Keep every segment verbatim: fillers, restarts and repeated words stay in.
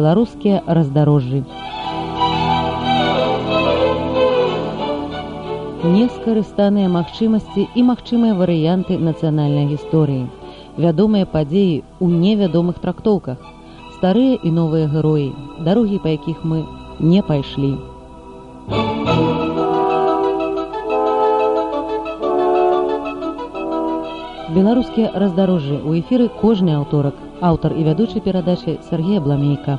беларускія раздарожжы. Нескарыстаныя магчымасці і магчымыя варыянты нацыянальнай гісторыі. Вядомыя падзеі ў невядомых трактоўках. Старыя і новыя героі, дарогі, па якіх мы не пайшлі. Беларускія раздарожжы ў эфіры кожны аўторак. Аўтар і вядучы перадачы Сергей Абламейка.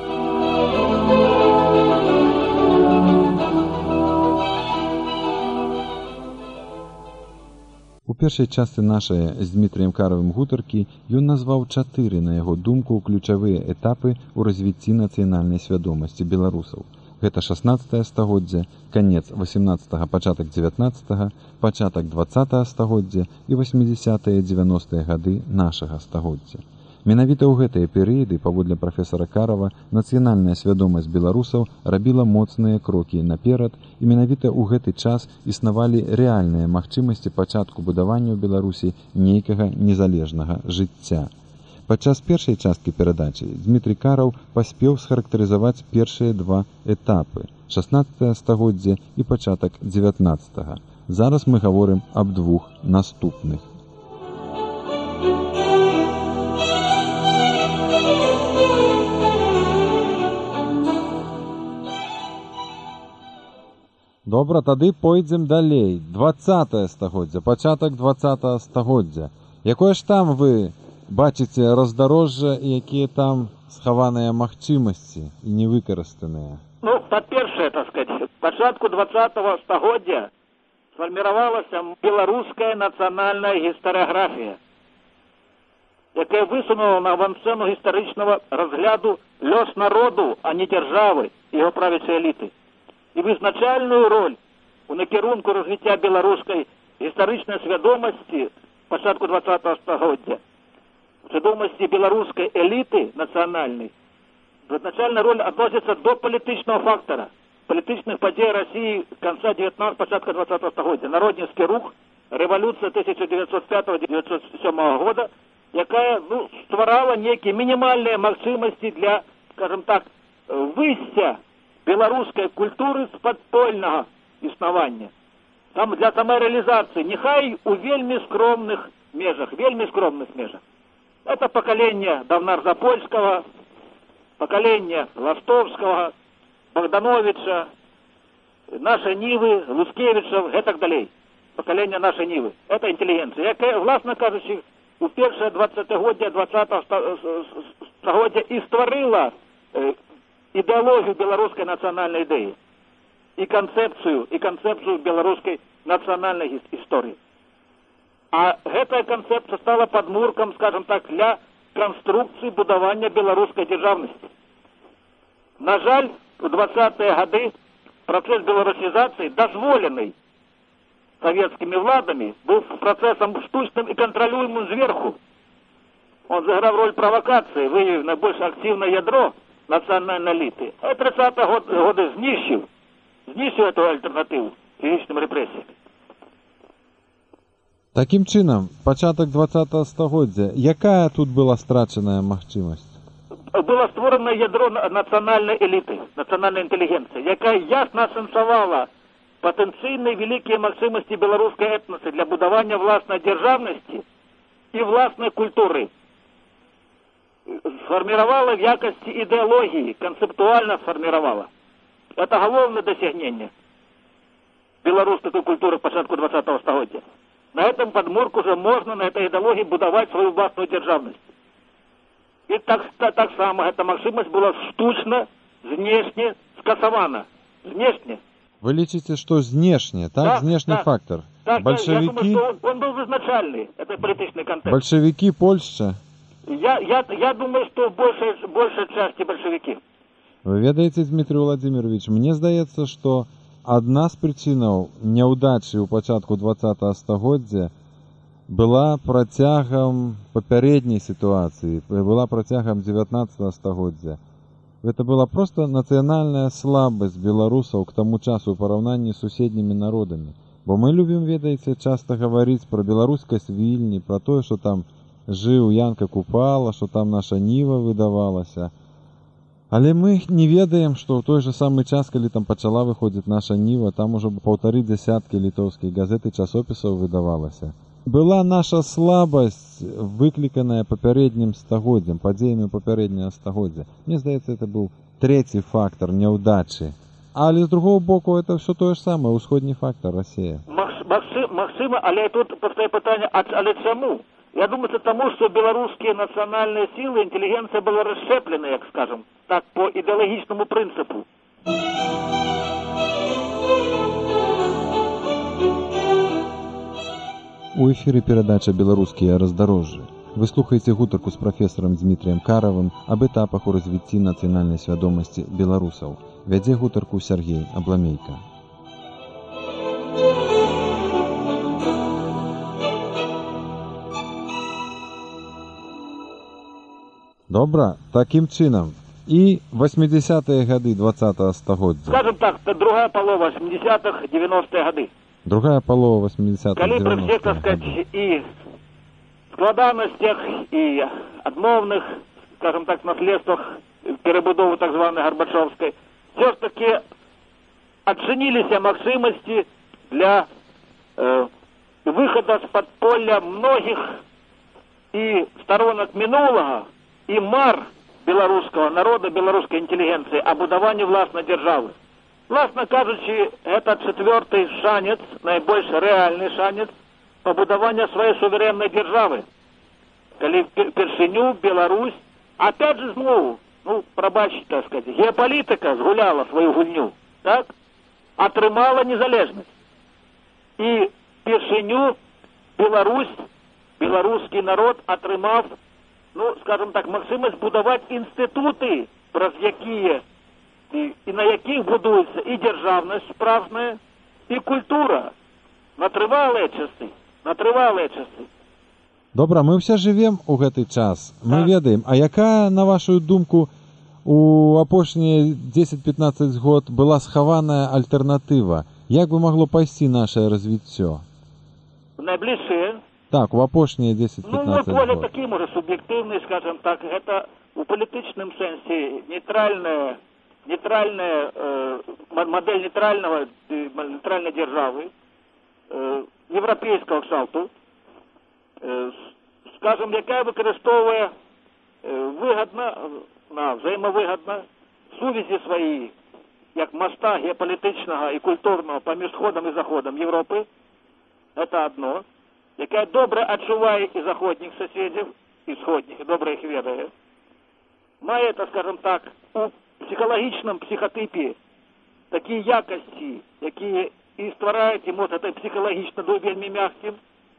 У першай частцы нашай з Дмітрыем Каравым гутаркі ён назваў чатыры, на яго думку, ключавыя этапы ў развіцці нацыянальнай свядомасці беларусаў. Гэта шаснаццатае стагоддзе, канец васемнаццатага, пачатак дзевятнаццатага, пачатак дваццатага стагоддзя і васьмідзесятыя дзевяностыя гады нашага стагоддзя. Менавіта ў гэтыя перыяды, паводле прафесара Карава, нацыянальная свядомасць беларусаў рабіла моцныя крокі наперад, і менавіта ў гэты час існавалі рэальныя магчымасці пачатку будавання ў Беларусі нейкага незалежнага жыцця. Падчас першай часткі перадачы Дмітрый Караў паспеў схарактарызаваць першыя два этапы – шаснаццатае стагоддзе і пачатак дзевятнаццатага. Зараз мы гаворым аб двух наступных. Добра, тады пойдзем далей. дваццатае стагоддзе, пачатак дваццатага стагоддзя. Якое ж там вы бачыце раздарожжа і якія там схаваныя магчымасці і невыкарыстаныя? Ну, па-першае, так сказать, к пачатку дваццатага стагоддзя сфарміравалася беларуская нацыянальная гістарыяграфія, якая высунула на авансцэну гістарычнага разгляду лёс народу, а не дзяржавы і яго правячай эліты. І вызначальную роль у накірунку развіцця беларускай гістарычнай свядомасці пачатку дваццатага стагоддзя, свядомасці беларускай эліты нацыянальнай, вызначальная роль адносіцца до палітычнага фактара, палітычных падзей Расіі канца дзевятнаццатага, пачатка дваццатага стагоддзя, народніцкі рух, рэвалюцыя тысяча девятьсот пятого — девятьсот седьмого года, якая ну, стварала нейкія мінімальныя магчымасці для, скажем так, выйсця беларускай культуры з падпольнага існавання. Там для самарэалізацыі, нехай у вельмі скромных межах, вельмі скромных межах. Это поколение Давнар-Запольского, поколение Ластовского, Богдановича, нашей Нивы, Лускевича и так далее. Поколение нашей Нивы. Это интеллигенция. Яка, власне кажучи, у першае двадцатигоддя двадцатого стагоддя і створила э, идеологию белорусской национальной идеи и концепцию, и концепцию белорусской национальной истории. А гэтая концепция стала подмурком, скажем так, для конструкции будования белорусской державности. На жаль, в двадцатые годы процесс белорусизации, дозволенный советскими владами, был процессом штучным и контролируемым сверху. Он сыграл роль провокации, выявив наибольш активное ядро национальной элиты. А тридцатые годы знищив, знищив эту альтернативу физическим репрессиям. Таким чынам, пачатак двадцатага стагоддзя, якая тут была страчаная магчымасць? Было створено ядро национальной элиты, национальной интеллигенции, якая ясно асэнсавала патэнцыйныя великие магчымасці беларускай этносы для будования властной державности и властной культуры. Сформировала в якости идеологии, концептуально сформировала. Это головное достижение белорусской культуры в початку двадцатого стагоддя. На этом подмурку уже можно на этой идеологии будовать свою властную державность. И так, так, так само эта магчымасць была штучно, знешне скасавана. Знешне. Вы лічыце, что знешне, так? Да, знешний да. фактор. Так, Большевики... я думаю, что он, он был изначальный, это политический контекст. Большевики, Польша? Я, я, я думаю, что в большей, большей части большевики. Вы ведаеце, Дмитрий Владимирович, мне здаецца, что одна з прычынаў няўдачы ў пачатку двадцатага стагоддзя была працягам папярэдняй сітуацыі, была працягам дзевятнаццатага стагоддзя. Это была просто нацыянальная слабасць беларусаў к таму часу ў параўнанні з суседнімі народамі. Бо мы любім, ведаеце, часта гаварыць пра беларускасць Вільні, пра тое, што там жыў Янка Купала, што там наша Ніва выдавалася. Але мы не ведаем, што ў той жа самы час, калі там пачала выходзіць наша Ніва, там ужо паўтары дзясяткі літоўскіх газет і часопісаў выдавалася. Была наша слабасць, выкліканая папярэднім стагоддзям, падзеямі папярэдняга стагоддзя. Мне здаецца, это быў трэці фактор няўдачы. Але з другого боку, это все тое ж самае, усходні фактор Расія. Магчыма, але тут пастае пытанне, але чаму? Я думаю, это тому, что белорусские национальные силы, интеллигенция была расщеплена, як скажем, так по идеологическому принципу. У эфіры перадача «Беларускія раздарожжы». Вы слухаеце гутарку з прафесарам Дмітрыем Каравым аб этапах у развіцці нацыянальнай свядомасці беларусаў. Вядзе гутарку Сергей Абламейка. Добра, такім чынам. І восьмидесятыя гады двадцатага стагоддзя. Скажем так, другая полова восьмидесятых, девяностые гады. Другая полова восьмидесятых, девяностых. Калі при всех, так сказать, і складанностях, і адмовных, скажем так, наследствах перебудовы так званой Горбачевской, все ж таки отчинились магчимости для э, выхода с подполья многих и сторонок минулого, и мар белорусского народа, белорусской интеллигенции о будовании властной державы. Властно кажучи, это четвертый шанец, наибольший реальный шанец побудования своей суверенной державы. Коли першиню Беларусь, опять же знову, ну, пробачьте, так сказать, геополитика сгуляла свою гульню, так? Отрымала незалежность. И першиню Беларусь, белорусский народ отрымав, ну, скажем так, максимальность будовать институты, праз якія и, и на яких будуется и державность справжная, и культура. На трывалыя часы, на трывалыя часы. Добра, мы ўсе жывем у гэты час. Мы так. ведаем, а якая, на вашу думку, у апошнія дзесяць-пятнаццаць год была схаваная альтэрнатыва? Як бы могло пайсці нашае развіццё? Найближчыя? Так, у апошнія дзесяць-пятнаццаць год. Ну, мой погляд такі, можа, суб'ектыўны, скажем так, гэта у палітычным сэнсе нейтральная, нейтральная э, модель нейтрального, нейтральной державы, э, европейского кшталту, э, скажем, якая выкарыстоўвае э, выгодна, на взаимовыгодна сувязі свої, як моста геополітичного і культурного поміж сходом і заходом Європи, це одно, яка добре відчуває і заходніх сусідів, і сходніх, і добре їх ведає, має, так скажем так, у психологічному психотипі такі якості, які і створяють йому це психологічно вельми м'яким,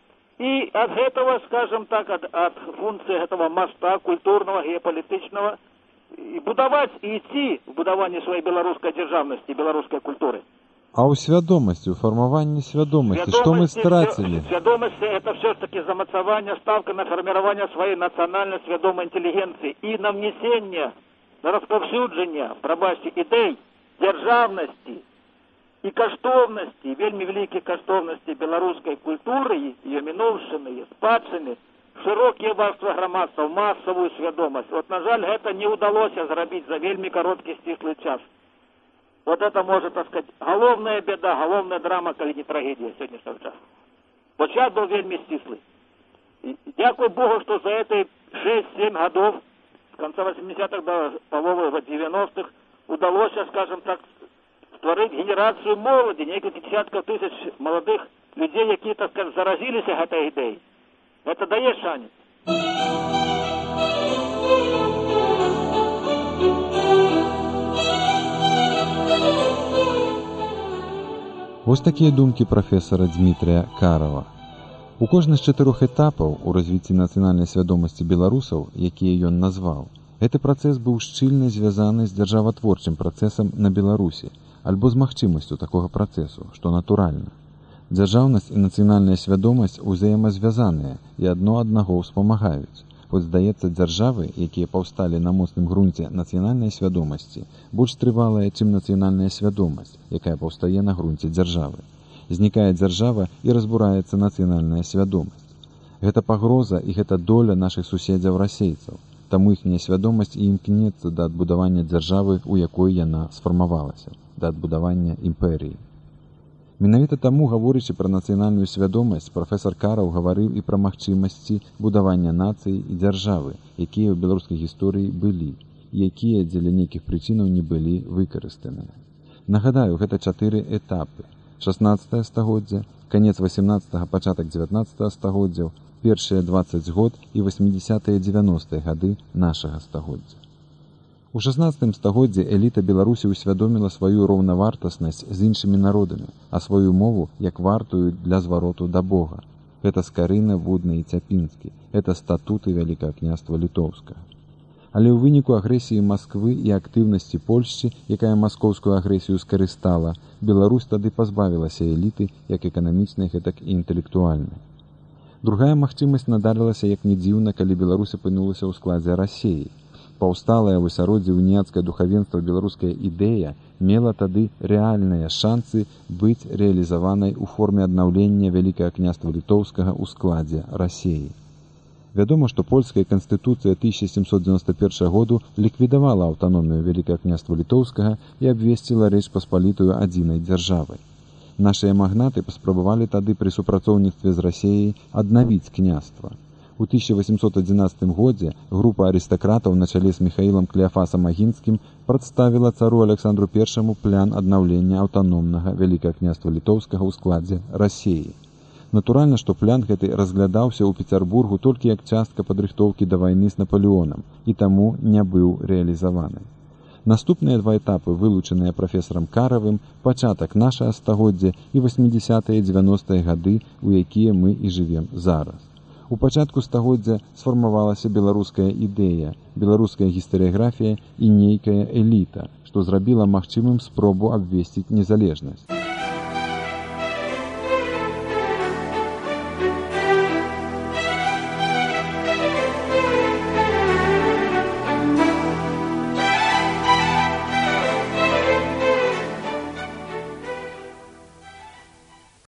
и от этого, скажем так, от, от функции этого моста культурного, геополитичного, и будовать, и идти в будование своей белорусской державности, белорусской культуры. А у свядомости, у формования свядомости, что мы стратили? Свядомости — это все-таки замацование, ставка на формирование своей национальной свядомой интеллигенции и на внесение, на расповсюджение, пробачьте, идей державности и каштовности, вельми великие каштовности белорусской культуры, ее минувшины, спадшины, широкие варства громадства, массовую свядомость. Вот, на жаль, это не удалось зробить за вельми короткий стислый час. Вот это может, так сказать, головная беда, головная драма, коли не трагедия сегодняшнего часа. Вот час был вельми стислый. И дякую Богу, что за эти шесть-семь годов, с конца восьмидесятых до половины девяностых, удалось, скажем так, створить генерацию молоді, некілька десятків тисяч молодих людей, які, так сказать, заразилися этой ідеєю. Это дає шанс. Вось такія думкі прафесара Дмітрія Карава. У кожны з чатырох этапаў у развіцці нацыянальнай свядомасці беларусаў, якія ён назваў, гэты працэс быў шчыльна звязаны з дзяржаватворчым працэсам на Беларусі, альбо з магчымасцю такога працэсу, што натуральна. Дзяржаўнасць і нацыянальная свядомасць узаемазвязаныя і адно аднаго ўспамагаюць. Хоць, здаецца, дзяржавы, якія паўсталі на моцным грунце нацыянальнай свядомасці, больш трывалая, чым нацыянальная свядомасць, якая паўстае на грунце дзяржавы. Знікае дзяржава і разбураецца нацыянальная свядомасць. Гэта пагроза і гэта доля нашых суседзяў-расейцаў. таму іхняя свядомасць і імкнецца да адбудавання дзяржавы, у якой яна сфармавалася, да адбудавання імперыі. Менавіта таму, гаворячы пра нацыянальную свядомасць, прафесар Караў гаварыў і пра магчымасці будавання нацыі і дзяржавы, якія ў беларускай гісторыі былі, і якія дзеля нейкіх прычынаў не былі выкарыстаныя. Нагадаю, гэта чатыры этапы: шаснаццатае стагоддзя, канец васямнаццатага, пачатак дзевятнаццатага стагоддзяў, першыя дваццаць год і васьмідзясятыя дзевяностыя гады нашага стагоддзя. У шаснаццатым стагоддзі эліта Беларусі ўсвядоміла сваю роўнавартаснасць з іншымі народамі, а сваю мову як вартую для звароту да Бога. Гэта Скарына, Вудны і Цяпінскі, гэта статуты Вялікага княства Літоўскага. Але ў выніку агрэсіі Масквы і актыўнасці Польшчы, якая маскоўскую агрэсію скарыстала, Беларусь тады пазбавілася эліты як эканамічнай, гэтак і інтэлектуальнай. Другая магчымасць надарылася, як не дзіўна, калі Беларусь апынулася ў складзе Расіі. Паўсталая ў асяроддзі уніяцкае духавенства беларуская ідэя мела тады рэальныя шансы быць рэалізаванай у форме аднаўлення Вялікага княства Літоўскага ў складзе Расіі. Вядома, што польская канстытуцыя тысяча сямсот дзевяносто першага году ліквідавала аўтаномію Вялікага княства Літоўскага і абвесціла Рэч Паспалітую адзінай дзяржавай. Нашыя магнаты паспрабавалі тады пры супрацоўніцтве з Расіяй аднавіць княства. У тысяча восемьсот одиннадцатым годзе група арыстакратаў на чале з Міхаілам Клеафасам Агінскім прадставіла цару Александру Першаму план аднаўлення аўтаномнага Вялікага княства Літоўскага ў складзе Расіі. Натуральна, што план гэты разглядаўся ў Пецярбургу толькі як частка падрыхтоўкі да вайны з Напалеонам і таму не быў рэалізаваны. Наступныя два этапы, вылучаныя прафесарам Каравым, пачатак нашага стагоддзя і васьмідзясятыя дзевяностыя гады, у якія мы і жывем зараз. У пачатку стагоддзя сфармавалася беларуская ідэя, беларуская гістарыяграфія і нейкая эліта, што зрабіла магчымым спробу абвесціць незалежнасць.